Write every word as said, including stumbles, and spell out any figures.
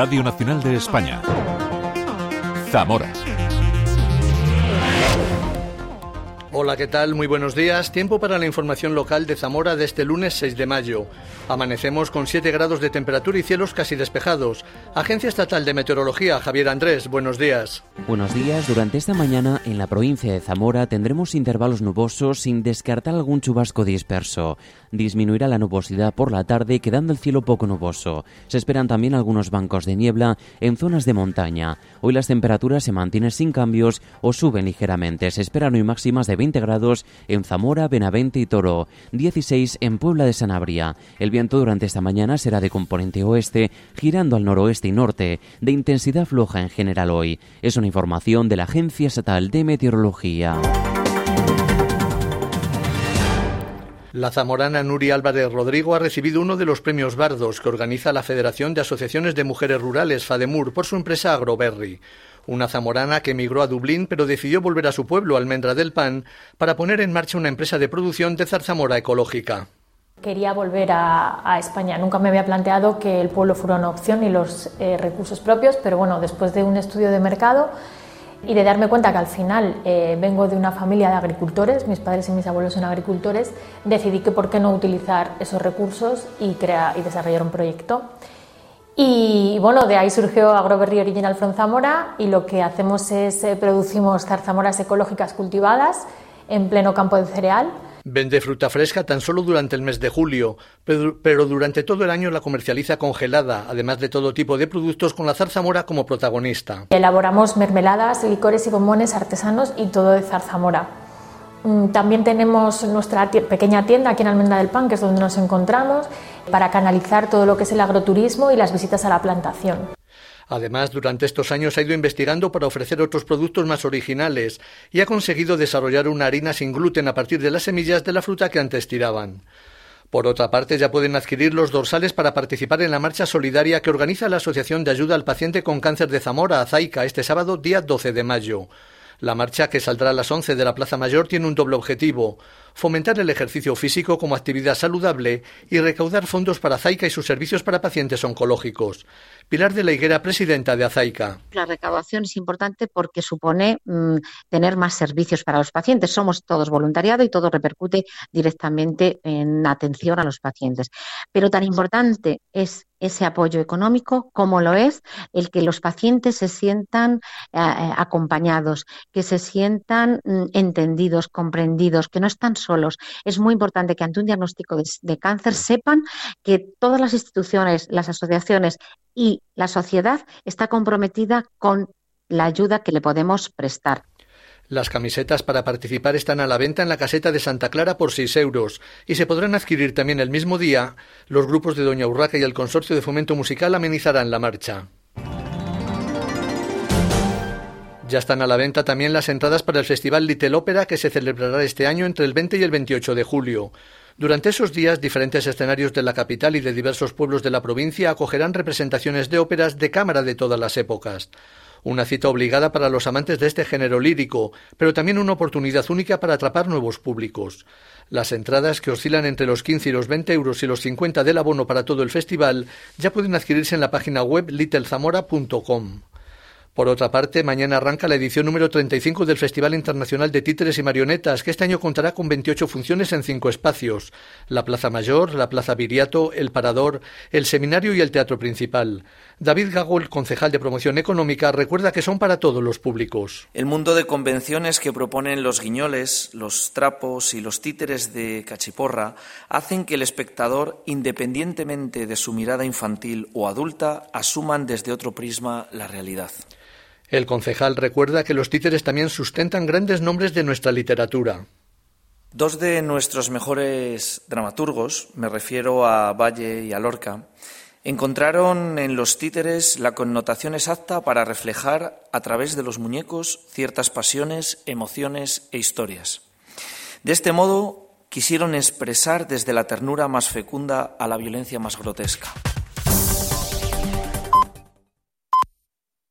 Radio Nacional de España. Zamora. Hola, ¿qué tal? Muy buenos días. Tiempo para la información local de Zamora de este lunes seis de mayo. Amanecemos con siete grados de temperatura y cielos casi despejados. Agencia Estatal de Meteorología, Javier Andrés, buenos días. Buenos días. Durante esta mañana en la provincia de Zamora tendremos intervalos nubosos sin descartar algún chubasco disperso. Disminuirá la nubosidad por la tarde, quedando el cielo poco nuboso. Se esperan también algunos bancos de niebla en zonas de montaña. Hoy las temperaturas se mantienen sin cambios o suben ligeramente. Se esperan hoy máximas de veinte grados en Zamora, Benavente y Toro, dieciséis en Puebla de Sanabria. El viento durante esta mañana será de componente oeste, girando al noroeste y norte, de intensidad floja en general hoy. Es una información de la Agencia Estatal de Meteorología. La zamorana Nuria Álvarez Rodrigo ha recibido uno de los premios Bardos que organiza la Federación de Asociaciones de Mujeres Rurales, FADEMUR, por su empresa Agroberry. Una zamorana que emigró a Dublín pero decidió volver a su pueblo, Almendra del Pan, para poner en marcha una empresa de producción de zarzamora ecológica. Quería volver a, a España. Nunca me había planteado que el pueblo fuera una opción ni los eh, recursos propios, pero bueno, después de un estudio de mercado y de darme cuenta que al final eh, vengo de una familia de agricultores, mis padres y mis abuelos son agricultores, decidí que por qué no utilizar esos recursos y, crear, y desarrollar un proyecto. Y bueno, de ahí surgió Agroberry Original from Zamora y lo que hacemos es eh, producimos zarzamoras ecológicas cultivadas en pleno campo de cereal. Vende fruta fresca tan solo durante el mes de julio, pero, pero durante todo el año la comercializa congelada, además de todo tipo de productos con la zarzamora como protagonista. Elaboramos mermeladas, licores y bombones artesanos y todo de zarzamora. También tenemos nuestra pequeña tienda aquí en Almendra del Pan, que es donde nos encontramos, para canalizar todo lo que es el agroturismo y las visitas a la plantación. Además, durante estos años ha ido investigando para ofrecer otros productos más originales y ha conseguido desarrollar una harina sin gluten a partir de las semillas de la fruta que antes tiraban. Por otra parte, ya pueden adquirir los dorsales para participar en la marcha solidaria que organiza la Asociación de Ayuda al Paciente con Cáncer de Zamora, AZAICA, este sábado, día doce de mayo. La marcha, que saldrá a las once de la Plaza Mayor, tiene un doble objetivo: fomentar el ejercicio físico como actividad saludable y recaudar fondos para AZAICA y sus servicios para pacientes oncológicos. Pilar de la Higuera, presidenta de AZAICA. La recaudación es importante porque supone mmm, tener más servicios para los pacientes. Somos todos voluntariado y todo repercute directamente en atención a los pacientes. Pero tan importante es ese apoyo económico como lo es el que los pacientes se sientan eh, acompañados, que se sientan mm, entendidos, comprendidos, que no están solos. Es muy importante que ante un diagnóstico de, de cáncer sepan que todas las instituciones, las asociaciones y la sociedad está comprometida con la ayuda que le podemos prestar. Las camisetas para participar están a la venta en la caseta de Santa Clara por seis euros y se podrán adquirir también el mismo día. Los grupos de Doña Urraca y el Consorcio de Fomento Musical amenizarán la marcha. Ya están a la venta también las entradas para el Festival Little Ópera, que se celebrará este año entre el veinte y el veintiocho de julio. Durante esos días, diferentes escenarios de la capital y de diversos pueblos de la provincia acogerán representaciones de óperas de cámara de todas las épocas. Una cita obligada para los amantes de este género lírico, pero también una oportunidad única para atrapar nuevos públicos. Las entradas, que oscilan entre los quince y los veinte euros y los cincuenta del abono para todo el festival, ya pueden adquirirse en la página web little zamora punto com. Por otra parte, mañana arranca la edición número treinta y cinco del Festival Internacional de Títeres y Marionetas, que este año contará con veintiocho funciones en cinco espacios: la Plaza Mayor, la Plaza Viriato, el Parador, el Seminario y el Teatro Principal. David Gago, el concejal de Promoción Económica, recuerda que son para todos los públicos. El mundo de convenciones que proponen los guiñoles, los trapos y los títeres de cachiporra hacen que el espectador, independientemente de su mirada infantil o adulta, asuman desde otro prisma la realidad. El concejal recuerda que los títeres también sustentan grandes nombres de nuestra literatura. Dos de nuestros mejores dramaturgos, me refiero a Valle y a Lorca, encontraron en los títeres la connotación exacta para reflejar a través de los muñecos ciertas pasiones, emociones e historias. De este modo, quisieron expresar desde la ternura más fecunda a la violencia más grotesca.